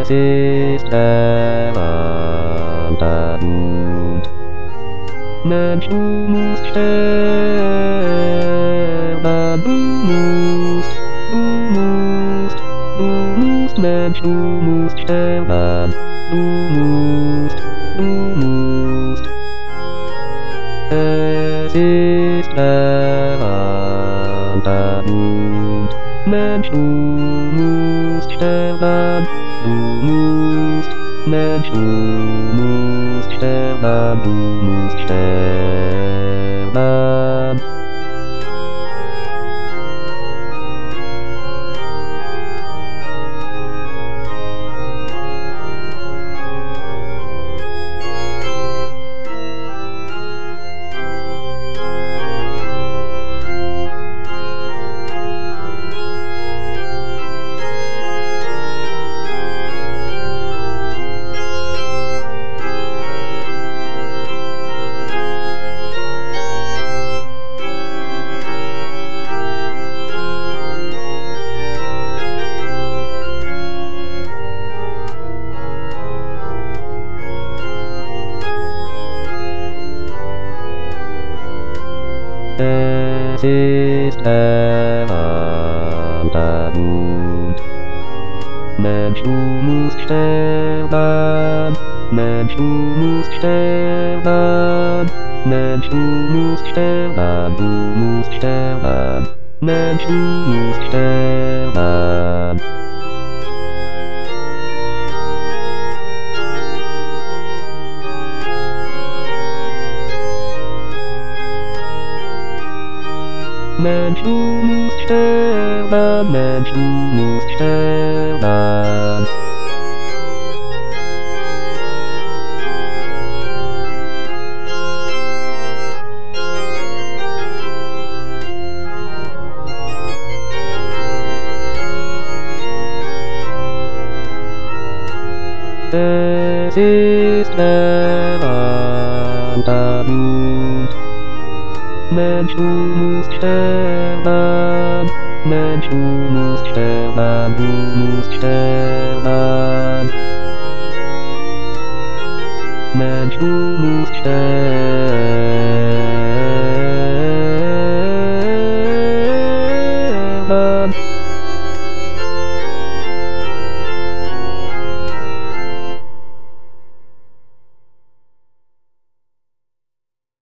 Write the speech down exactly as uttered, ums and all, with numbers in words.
Es ist der Blut. Mensch, du musst sterben, du musst, du musst, du musst, Mensch, du musst sterben, du musst, du musst. Es ist der Blut. Mensch, du musst sterben, du musst, Mensch, du musst sterben, du musst sterben. Es ist der Blut. Mensch, du musst sterben, Mensch, du musst sterben, Mensch, du musst sterben, du musst sterben, Mensch, du musst sterben. Mensch, du musst sterben, Mensch, du musst sterben. Es ist der Blut. Mensch, du musst sterben, Mensch, du musst sterben, du musst sterben. Mensch, du musst sterben.